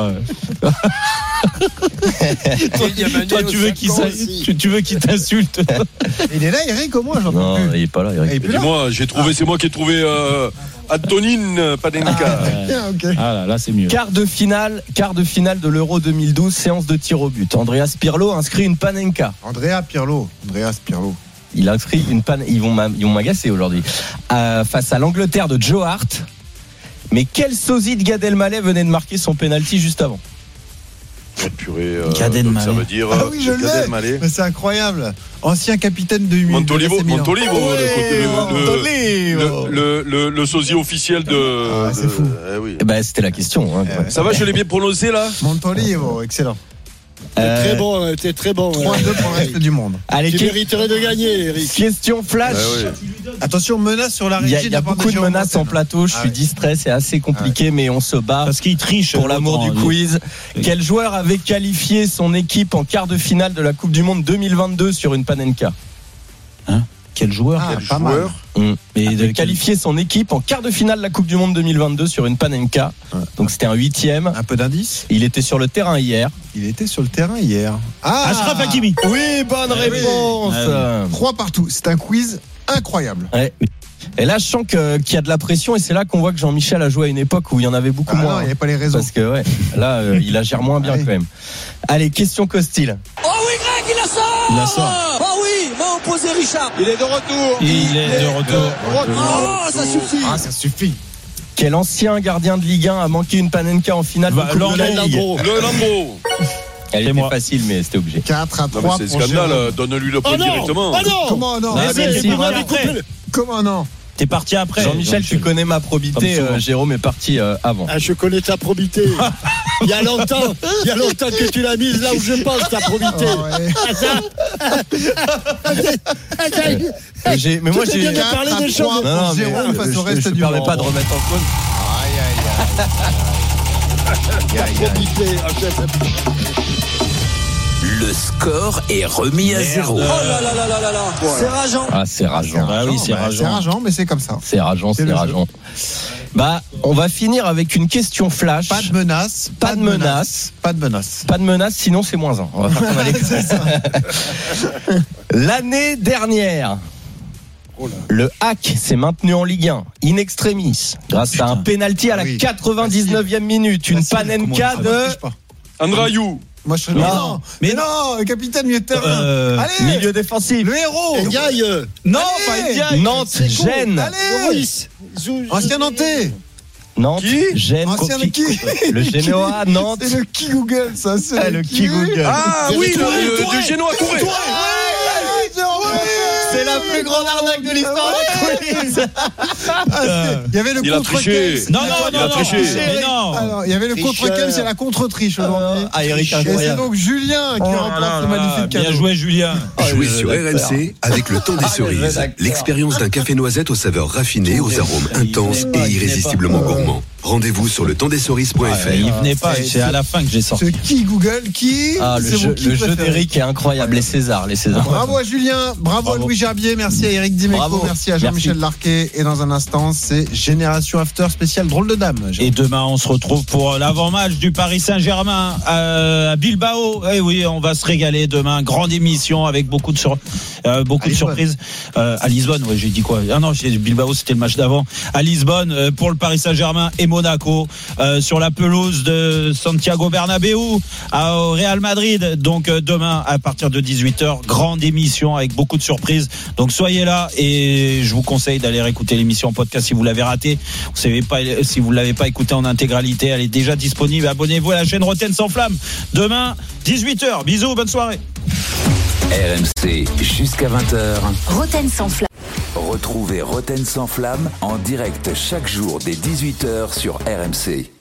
Toi, tu veux qu'il t'insulte? Il est là, Eric, au moins, j'entends plus. Non, il est pas là, Eric. Dis-moi, c'est moi qui ai trouvé Antonine Panenka. Okay. Là, c'est mieux. Quart de finale de l'Euro 2012, séance de tir au but. Andreas Pirlo inscrit une Panenka. Andreas Pirlo. Il a inscrit une panne. Ils vont m'agacer aujourd'hui. Face à l'Angleterre de Joe Hart. Mais quel sosie de Gad Elmaleh venait de marquer son penalty juste avant? Gad Elmaleh. Ça veut dire Gad Elmaleh. Mais c'est incroyable. Ancien capitaine de Montolivo. Le sosie officiel de. C'est fou. Oui. C'était la question. Ça va, je l'ai bien prononcé là? Montolivo, excellent. T'es très bon. 3-2 pour le reste du monde. Allez, tu mériterais de gagner, Eric. Question flash. Attention, menace sur la régie. Il y a beaucoup de menaces en plateau. Je suis distrait, c'est assez compliqué, mais on se bat. Parce qu'il triche. Pour l'amour du quiz. Quel joueur avait qualifié son équipe en quart de finale de la Coupe du Monde 2022 sur une Panenka? Quel joueur? Il avait qualifié son équipe en quart de finale de la Coupe du Monde 2022 sur une Panenka. Donc c'était un 8e. Un peu d'indice. Il était sur le terrain hier. Achraf Hakimi. Oui, bonne réponse. 3 partout. C'est un quiz incroyable. Ouais. Et là, je sens qu'il y a de la pression et c'est là qu'on voit que Jean-Michel a joué à une époque où il y en avait beaucoup moins. Non, il n'y avait pas les réseaux. Parce que là, il la gère moins bien quand même. Allez, question Costil. Oh oui, Greg, il la sort. Il la sort. Oh oui, main opposée Richard. Il est de retour. Oh, ça suffit. Ah, ça suffit. Quel ancien gardien de Ligue 1 a manqué une Panenka en finale de Coupe de la Ligue? Le Lambeau. Elle était facile, mais c'était obligé. 4-3 c'est scandale, donne-lui le point directement. Oh non. Comment non? Comment non? T'es parti après. Jean-Michel, tu connais ma probité. Jérôme est parti avant. Ah, je connais ta probité. Il y a longtemps que tu l'as mise là où je pense, ta probité. Mais moi, j'ai parlé des choses. Non, Jérôme face au reste je du parlais monde. pas de remettre en cause. Le score est remis à 0. Oh là là là là là là. C'est rageant. Ah, c'est rageant. Ah oui, c'est rageant. C'est rageant, mais c'est comme ça. C'est rageant. Bah, on va finir avec une question flash. Pas de menace. Pas de menace. Pas de menace. Pas de menace, sinon c'est -1. On va faire comme Alex. L'année dernière, le Hack s'est maintenu en Ligue 1, in extremis, grâce à un penalty à la 99e minute. Une Panenka de Andrayou. Moi, je non, le capitaine milieu de terrain. Allez, milieu défensif. Le héros. Ndiaye. Non, pas Ndiaye. Nantes, Gênes. Allez. Ancien Nantais. Nantes, Gênes, ancien qui le Génois, Nantes. C'est le qui Google, ça. C'est le qui Google. Ah oui, le Génois Touré. C'est la plus grande arnaque de l'histoire du quiz. Il y avait le contre-cam. Non, il a triché. Mais non. Alors, il y avait le contre-cam, c'est la contre-triche aujourd'hui. Ah, Eric, et incroyable. c'est donc Julien qui remporte ce magnifique cadeau. Bien joué, Julien. Jouez sur RMC avec le temps des cerises. L'expérience d'un café noisette aux saveurs raffinées, aux arômes intenses et irrésistiblement gourmands. Rendez-vous sur letempsdescerises.fr. Il venait pas, c'est à la fin que j'ai sorti. Ce qui Google, qui le jeu d'Eric est incroyable. Les Césars. Bravo à Julien, bravo à Louis Gerbier, merci à Eric Dimeco, merci à Jean-Michel Larquet. Et dans un instant, c'est Génération After spécial drôle de dame. Et demain, on se retrouve pour l'avant-match du Paris Saint-Germain à Bilbao. Et oui, on va se régaler demain. Grande émission avec beaucoup de surprises. À Lisbonne, ouais, j'ai dit quoi? Ah non, Bilbao, c'était le match d'avant. À Lisbonne, pour le Paris Saint-Germain et Monaco, sur la pelouse de Santiago Bernabéu, au Real Madrid. Donc demain, à partir de 18h, grande émission avec beaucoup de surprises. Donc soyez là et je vous conseille d'aller réécouter l'émission en podcast si vous l'avez raté. Vous savez pas, si vous l'avez pas écouté en intégralité, elle est déjà disponible. Abonnez-vous à la chaîne Roten sans flamme. Demain, 18h. Bisous, bonne soirée. RMC jusqu'à 20h. Roten sans flamme. Retrouvez Roten sans flamme en direct chaque jour dès 18h sur RMC.